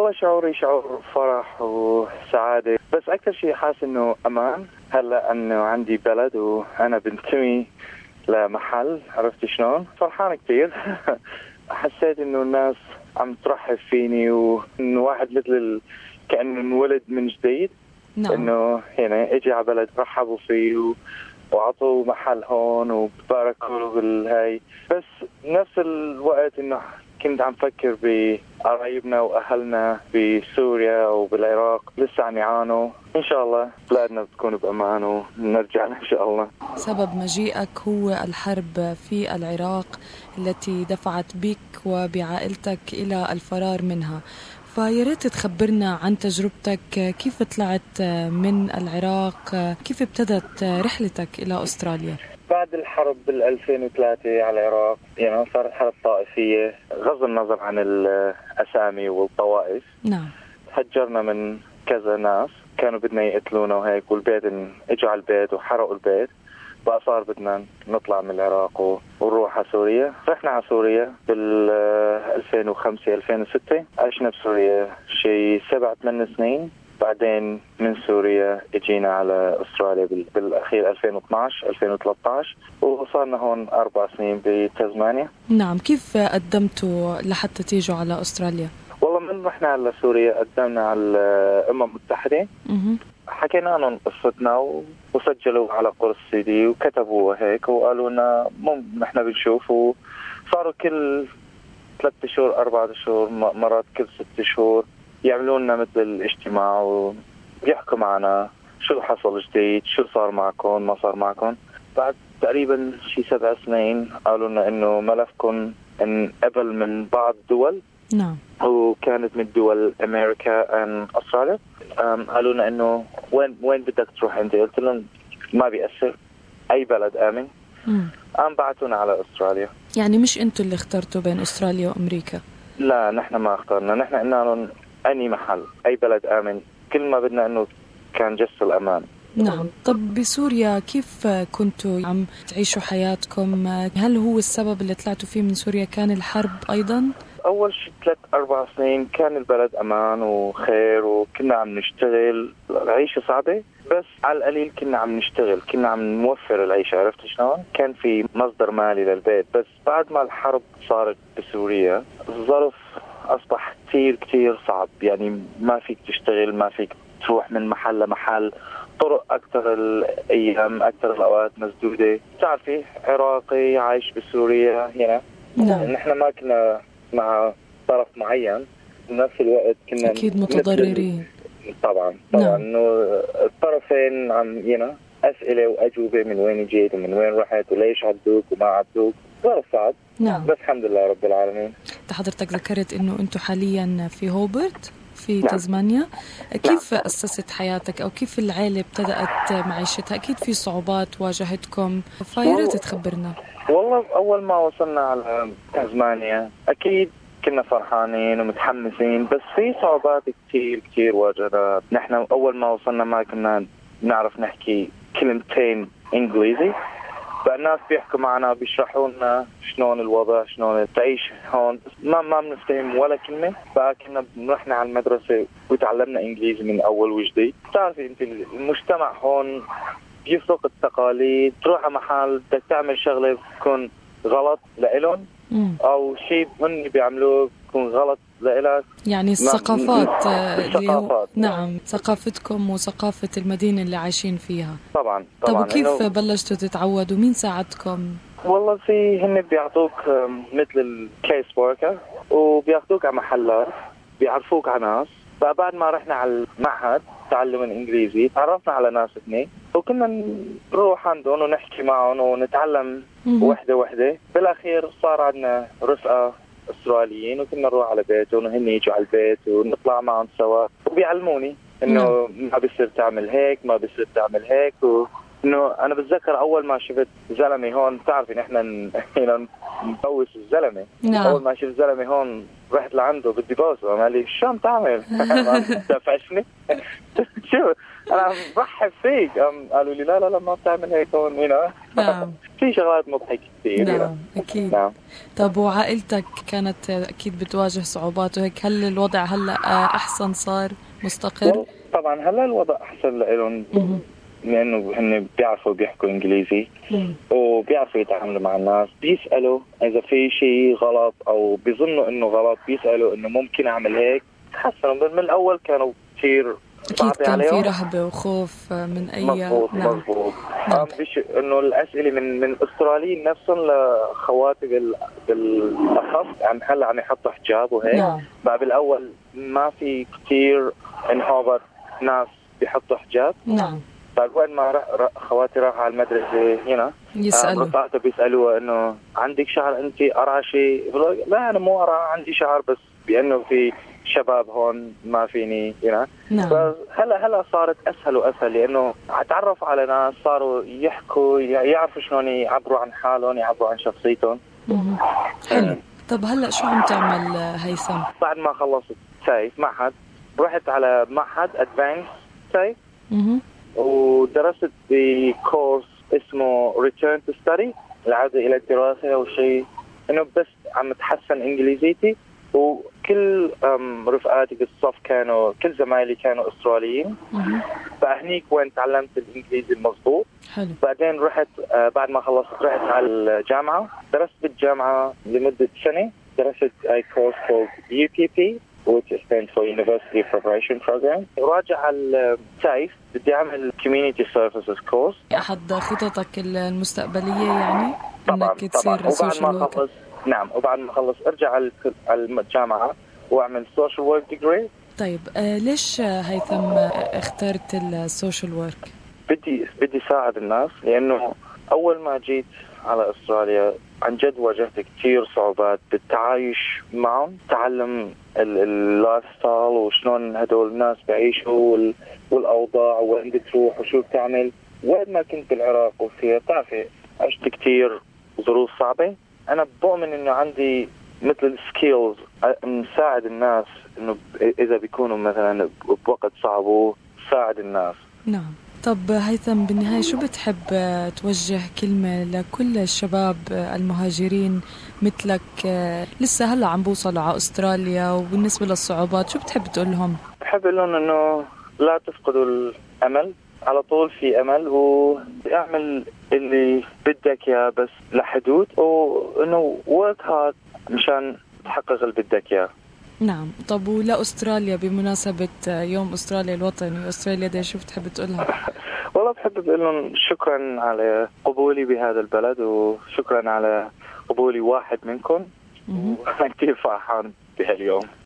والله شعوري شعور فرح وسعادة، بس أكثر شيء حاسس إنه أمان. هلا إنه عندي بلد وأنا بنتمي لمحل، عرفت شلون؟ فرحان كتير. حسيت إنه الناس عم ترحب فيني، وإنه واحد مثل كأنه انولد من جديد. نعم. إنه يعني إجي على بلد رحبوا فيه وعطوا محل هون وباركوا له بالهاي. بس نفس الوقت إنه كنت عم فكر بقرايبنا وأهلنا بسوريا وبالعراق لسه عم يعانوا. إن شاء الله بلادنا بتكون بأمان ونرجع إن شاء الله. سبب مجيئك هو الحرب في العراق التي دفعت بك وبعائلتك إلى الفرار منها، فياريت تخبرنا عن تجربتك، كيف طلعت من العراق، كيف ابتدت رحلتك إلى أستراليا؟ بعد الحرب بال2003 على العراق يعني صارت حرب طائفية، غض النظر عن الأسامي والطوائف. نعم. هجرنا من كذا ناس كانوا بدنا يقتلونا وهيك، والبيت اجوا على البيت وحرقوا البيت. بقى صار بدنا نطلع من العراق ونروح على سوريا. رحنا على سوريا بال2005-2006، عشنا بسوريا شيء 7-8 سنين. بعدين من سوريا اجينا على استراليا بالاخير 2012-2013، وصارنا هون 4 سنين بتزمانيا. نعم. كيف قدمتوا لحتى تيجوا على استراليا؟ والله من رحنا على سوريا قدمنا على الامم المتحده، حكينا لهم قصتنا وسجلوا على قرص CD وكتبوا هيك وقالوا لنا نحن بنشوف. وصاروا كل 3 شهور 4 شهور مرات كل 6 شهور يعملوا لنا مثل الاجتماع ويحكوا معنا شو حصل جديد، شو صار معكم ما صار معكم. بعد تقريبا شي 7 سنين قالوا لنا انه ملفكم انقبل من بعض الدول. نعم. وكانت من دول امريكا ان استراليا. قالوا لنا انه وين بدك تروح انت؟ قلت لهم ما بيأثر، اي بلد امن. بعتونا على استراليا. يعني مش انتوا اللي اخترتوا بين استراليا وامريكا؟ لا، نحن ما اخترنا، نحن قلنا لهم أي محل أي بلد آمن، كل ما بدنا أنه كان جس الأمان. نعم. طب بسوريا كيف كنتوا عم تعيشوا حياتكم؟ هل هو السبب اللي طلعتوا فيه من سوريا كان الحرب أيضا؟ أول شيء 3-4 سنين كان البلد أمان وخير، وكنا عم نشتغل. العيشة صعبة بس على القليل كنا عم نشتغل، كنا عم نوفر العيشة، عرفت شلون؟ كان في مصدر مالي للبيت. بس بعد ما الحرب صارت بسوريا الظرف أصبح كتير صعب. يعني ما فيك تشتغل، ما فيك تروح من محل لمحل، طرق أكثر الأيام أكثر الأوقات مسدودة. تعرفي عراقي عايش بسوريا هنا. نعم. نحن ما كنا مع طرف معين، بنفس الوقت كنا أكيد متضررين. طبعا نعم. إنه الطرفين عم أسئلة وأجوبة، من وين جيت ومن وين رحت وليش عدوك وما عدوك. ظرف صعب. نعم. بس الحمد لله رب العالمين. حضرتك ذكرت إنه أنتوا حاليا في هوبرت في نعم. تزمانيا. كيف أسست حياتك أو كيف العائلة ابتدأت معيشتها؟ أكيد في صعوبات واجهتكم، فياريت تخبرنا. والله أول ما وصلنا على تزمانيا أكيد كنا فرحانين ومتحمسين، بس في صعوبات كتير واجهنا. نحن أول ما وصلنا ما كنا نعرف نحكي كلمتين إنجليزي، فالناس بيحكوا معنا بيشرحوا لنا شلون الوضع، شلون تعيش هون، ما بنفتهم ولا كلمة. فكنا رحنا على المدرسة وتعلمنا إنجليزي من أول وجديد. تعرفي أنت المجتمع هون بيفرق التقاليد. تروح على محل بدك تعمل شغلة بتكون غلط لإلهم، أو شيء هن بيعملوه بيكون غلط لإلك. يعني الثقافات نعم، ثقافتكم وثقافة المدينة اللي عايشين فيها. طبعا. طب وكيف بلشتوا تتعودوا؟ مين ساعدكم؟ والله هن بيعطوك مثل الكيس وركر، وبياخدوك على محلات، بيعرفوك على ناس. فبعد ما رحنا على المعهد تعلم الإنجليزي تعرفنا على ناس اثنين، وكنا نروح عندهم ونحكي معهم ونتعلم وحدة. بالأخير صار عندنا رفقة أستراليين، وكنا نروح على بيتهم وهن يجوا على البيت ونطلع معهم سوا، وبيعلموني إنه ما بيصير تعمل هيك، ما بيصير تعمل هيك. إنه أنا بتذكر أول ما شفت زلمة هون، تعرفي نحن نبوس الزلمة. نعم. أول ما شفت زلمة هون رحت لعنده بدي بوسه، قال لي شو عم تعمل؟ دفشني. شو أنا برحب فيك. قالوا لي لا ما بتعمل هيك هون هنا. نعم. في شغلات مضحكة كثير. نعم أكيد. نعم. طب وعائلتك كانت أكيد بتواجه صعوبات وهيك، هل الوضع هلأ أحسن صار مستقر؟ طبعا هلا الوضع أحسن لهم لأنه هن بيعرفوا بيحكوا إنجليزي وبيعرفوا يتعاملوا مع الناس، بيسألوا إذا في شيء غلط أو بيظنوا إنه غلط، بيسألوا إنه ممكن أعمل هيك. تحسنوا من الأول، كانوا كثير أكيد كان عليهم. في رهبة وخوف من أي. مظبوط. نعم. مظبوط. نعم. إنه الأسئلة من أستراليين نفسهم لخواتي بالأخص هلا عم يحطوا حجاب وهيك. نعم. بقى بالأول ما في كثير انحابت ناس بيحطوا حجاب. نعم. بعد وين ما خواتي راح على المدرسة هنا يسألوا رفقاتها بيسألوها إنه عندك شعر أنت أرعشي؟ لا أنا مو أرع، عندي شعر، بس بأنه في شباب هون ما فيني هنا. نعم. هلا صارت أسهل وأسهل لأنه اتعرف على ناس صاروا يحكوا، يعرفوا شلون يعبروا عن حالهم، يعبروا عن شخصيتهم. حلو. طب هلأ شو عم تعمل هيثم؟ بعد ما خلصت سايف معهد رحت على معهد أدفانس سايف ودرست بكورس اسمه Return to Study، العودة إلى الدراسة. وشيء إنه بس عم تحسن إنجليزيتي، وكل رفقاتي بالصف كانوا كل زمايلي كانوا أستراليين. فهنيك وين تعلمت الإنجليزي المضبوط. حلو. بعدين رحت بعد ما خلصت رحت على الجامعة، درست بالجامعة لمدة سنة. درست course called UPP which stands for University Preparation Program. راجع السايف بدي أعمل Community Services Course. أحد خططك المستقبلية يعني طبعا. إنك تصير سوشيال وركر؟ نعم. وبعد ما أخلص أرجع على الجامعة وأعمل Social Work Degree. طيب ليش هيثم اخترت السوشيال ورك؟ بدي ساعد الناس، لأنه أول ما جيت على أستراليا عن جد واجهت كثير صعوبات بالتعايش معهم، تعلم اللايف ستايل وشلون هدول الناس بيعيشوا والأوضاع وين بتروح وشو بتعمل. وين ما كنت بالعراق وفيها بتعرفي عشت كثير ظروف صعبة. أنا بؤمن إنه عندي مثل سكيلز مساعد الناس إنه إذا بيكونوا مثلا بوقت صعب وساعد الناس. نعم. طب هيثم بالنهاية شو بتحب توجه كلمة لكل الشباب المهاجرين مثلك لسه هلا عم بوصلوا على أستراليا، وبالنسبة للصعوبات شو بتحب تقول لهم؟ بحب أقول لهم إنه لا تفقدوا الأمل، على طول في أمل، واعمل اللي بدك يا بس لحدود، وإنه work hard مشان تحقق اللي بدك يا. نعم. طب ولا أستراليا بمناسبة يوم أستراليا الوطني، أستراليا دي شو بتحب تقولها؟ والله بحب أقول لهم شكرا على قبولي بهذا البلد، وشكرا على قبولي واحد منكم، وأنا كثير فرحان بهاليوم.